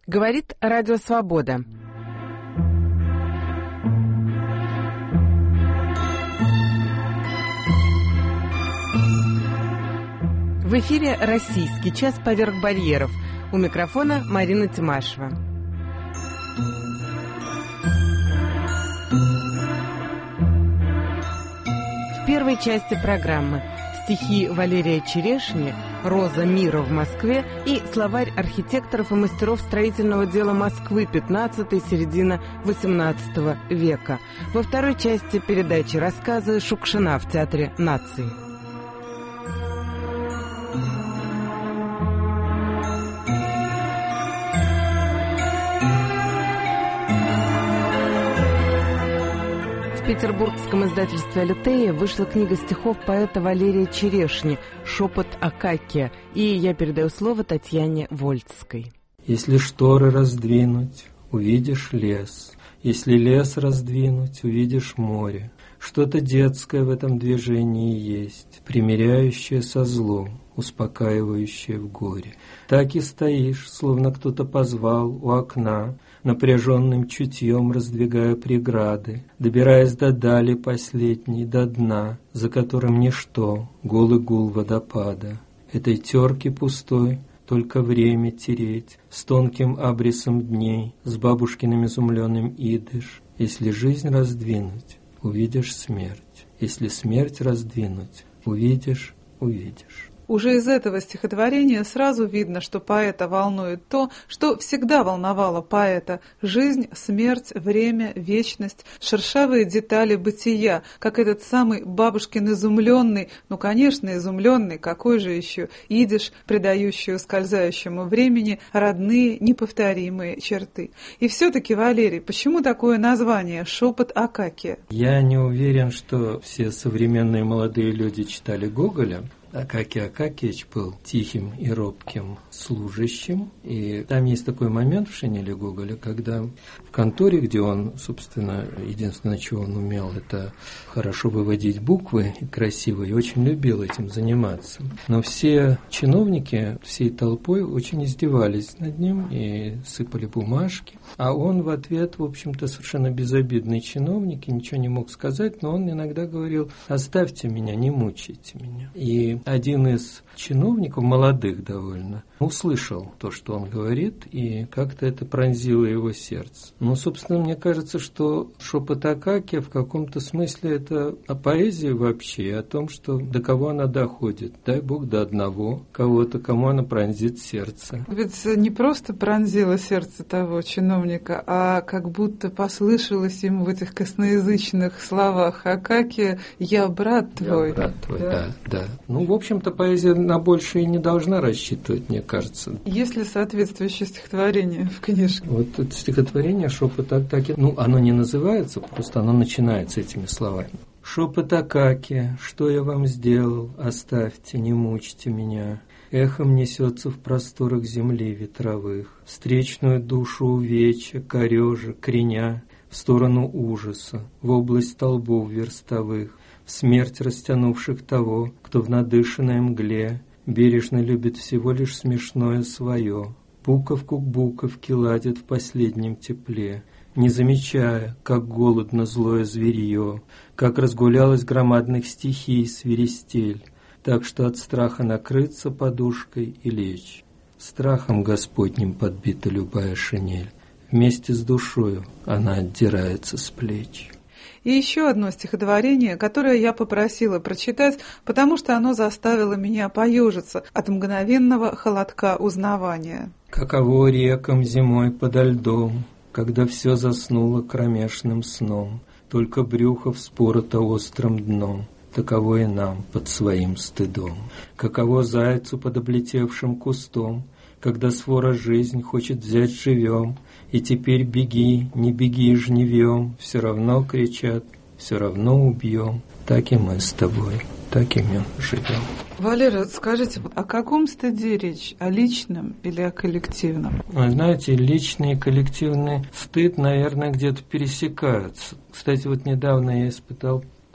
Говорит Радио Свобода. В эфире «Российский час поверх барьеров». У микрофона Марина Тимашева. В первой части программы стихи Валерия Черешни «Роза мира в Москве» и словарь архитекторов и мастеров строительного дела Москвы 15-середина XVIII века. Во второй части передачи рассказы Шукшина в Театре наций. В петербургском издательстве «Алитея» вышла книга стихов поэта Валерия Черешни «Шепот Акакия», и я передаю слово Татьяне Вольцкой. Если шторы раздвинуть, увидишь лес. Если лес раздвинуть, увидишь море. Что-то детское в этом движении есть, примиряющее со злом, успокаивающее в горе. Так и стоишь, словно кто-то позвал у окна, напряженным чутьем раздвигая преграды, добираясь до дали последней, до дна, за которым ничто, голый гул водопада. Этой терки пустой только время тереть, с тонким абрисом дней, с бабушкиным изумленным идыш. Если жизнь раздвинуть, увидишь смерть. Если смерть раздвинуть, увидишь. Уже из этого стихотворения сразу видно, что поэта волнует то, что всегда волновало поэта – жизнь, смерть, время, вечность, шершавые детали бытия, как этот самый бабушкин изумленный, конечно, изумленный, какой же еще, идиш, придающий ускользающему времени родные, неповторимые черты. И все-таки, Валерий, почему такое название «Шепот Акакия»? Я не уверен, что все современные молодые люди читали Гоголя. Акакий Акакиевич был тихим и робким служащим. И там есть такой момент в «Шинели» Гоголя, когда в конторе, где он, собственно, единственное, чего он умел, это хорошо выводить буквы и красиво, и очень любил этим заниматься. Но все чиновники всей толпой очень издевались над ним и сыпали бумажки. А он в ответ, в общем-то, совершенно безобидный чиновник, и ничего не мог сказать, но он иногда говорил: «Оставьте меня, не мучайте меня». И один из чиновников, молодых довольно, услышал то, что он говорит, и как-то это пронзило его сердце. Собственно, мне кажется, что «Шепот Акакия» в каком-то смысле это о поэзии вообще, о том, что до кого она доходит. Дай Бог до одного кого-то, кому она пронзит сердце. Ведь не просто пронзило сердце того чиновника, а как будто послышалось ему в этих косноязычных словах «Акакия, я брат твой». Я брат твой, да. В общем-то, поэзия на больше и не должна рассчитывать, мне кажется. Есть ли соответствующее стихотворение в книжке? Вот это стихотворение «Шепот Акакия», оно не называется, просто оно начинается этими словами. «Шепот Акакия, что я вам сделал? Оставьте, не мучьте меня. Эхом несется в просторах земли ветровых, встречную душу увечья, корежа, креня, в сторону ужаса, в область столбов верстовых, в смерть растянувших того, кто в надышанной мгле бережно любит всего лишь смешное свое, буковку к буковке ладит в последнем тепле, не замечая, как голодно злое зверье, как разгулялась громадных стихий свиристель, так что от страха накрыться подушкой и лечь. Страхом Господним подбита любая шинель, вместе с душою она отдирается с плеч». И еще одно стихотворение, которое я попросила прочитать, потому что оно заставило меня поежиться от мгновенного холодка узнавания. «Каково рекам зимой подо льдом, когда все заснуло кромешным сном, только брюхо вспорото острым дном, таково и нам под своим стыдом. Каково зайцу под облетевшим кустом, когда свора жизнь хочет взять живем, и теперь беги, не беги жневьем, все равно кричат, все равно убьем. Так и мы с тобой, так и мы живем». Валера, скажите, о каком стыде речь? О личном или о коллективном? Вы знаете, личный и коллективный стыд, наверное, где-то пересекаются. Кстати, недавно я испытал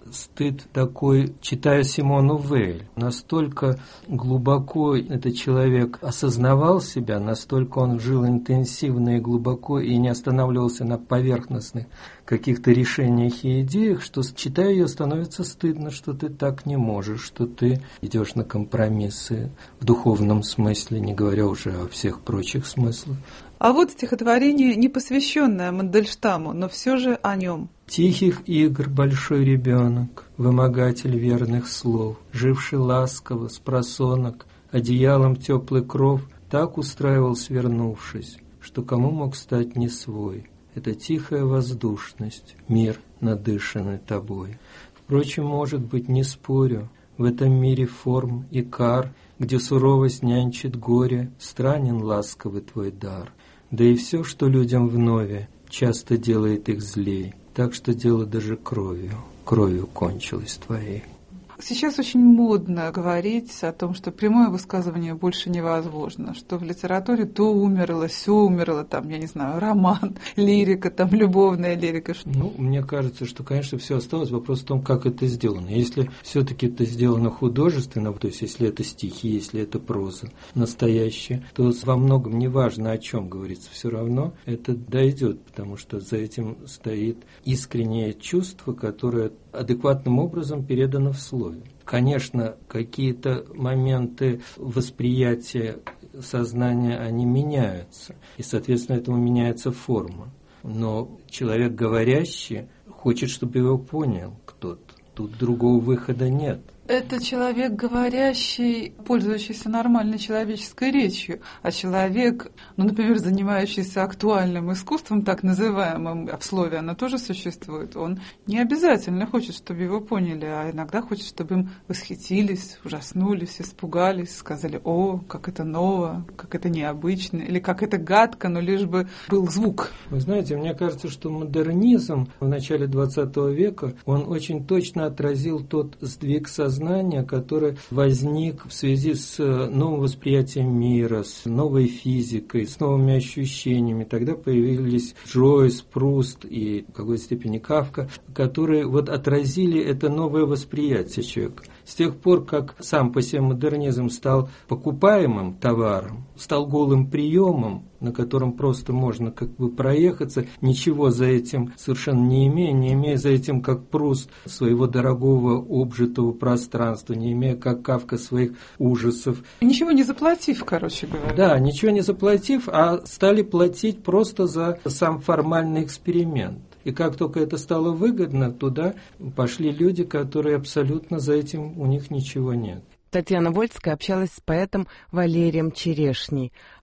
стыд такой, читая Симону Вейль. Настолько глубоко этот человек осознавал себя, настолько он жил интенсивно и глубоко и не останавливался на поверхностных каких-то решениях и идеях, что, читая ее, становится стыдно, что ты так не можешь, что ты идешь на компромиссы в духовном смысле, не говоря уже о всех прочих смыслах. А вот стихотворение, не посвященное Мандельштаму, но все же о нем. Тихих игр большой ребенок, вымогатель верных слов, живший ласково, спросонок, одеялом теплый кров, так устраивал, свернувшись, что кому мог стать не свой. Это тихая воздушность, мир, надышанный тобой. Впрочем, может быть, не спорю, в этом мире форм и кар, где суровость нянчит горе, странен ласковый твой дар. Да и все, что людям вновь, часто делает их злей, так что дело даже кровью кончилось твоей. Сейчас очень модно говорить о том, что прямое высказывание больше невозможно, что в литературе то умерло, сё умерло, там, я не знаю, роман, лирика, там, любовная лирика. Ну, мне кажется, что, конечно, все осталось. Вопрос в том, как это сделано. Если все-таки это сделано художественно, то есть если это стихи, если это проза настоящая, то во многом не важно, о чем говорится, все равно это дойдет, потому что за этим стоит искреннее чувство, которое адекватным образом передано в слове. Конечно, какие-то моменты восприятия сознания, они меняются, и, соответственно, этому меняется форма. Но человек говорящий хочет, чтобы его понял кто-то. Тут другого выхода нет. Это человек говорящий, пользующийся нормальной человеческой речью, а человек, например, занимающийся актуальным искусством, так называемым, а в слове оно тоже существует, он не обязательно хочет, чтобы его поняли, а иногда хочет, чтобы им восхитились, ужаснулись, испугались, сказали: «О, как это ново, как это необычно», или «как это гадко, но лишь бы был звук». Вы знаете, мне кажется, что модернизм в начале XX века, он очень точно отразил тот сдвиг сознания, который возник в связи с новым восприятием мира, с новой физикой, с новыми ощущениями. Тогда появились Джойс, Пруст и в какой-то степени Кафка, которые отразили это новое восприятие человека. С тех пор, как сам по себе модернизм стал покупаемым товаром, стал голым приемом, на котором просто можно проехаться, ничего за этим совершенно не имея за этим, как Пруст, своего дорогого обжитого пространства, не имея, как Кафка, своих ужасов. Ничего не заплатив, короче говоря. Да, ничего не заплатив, а стали платить просто за сам формальный эксперимент. И как только это стало выгодно, туда пошли люди, которые абсолютно за этим, у них ничего нет. Татьяна Вольская общалась с поэтом Валерием Черешней.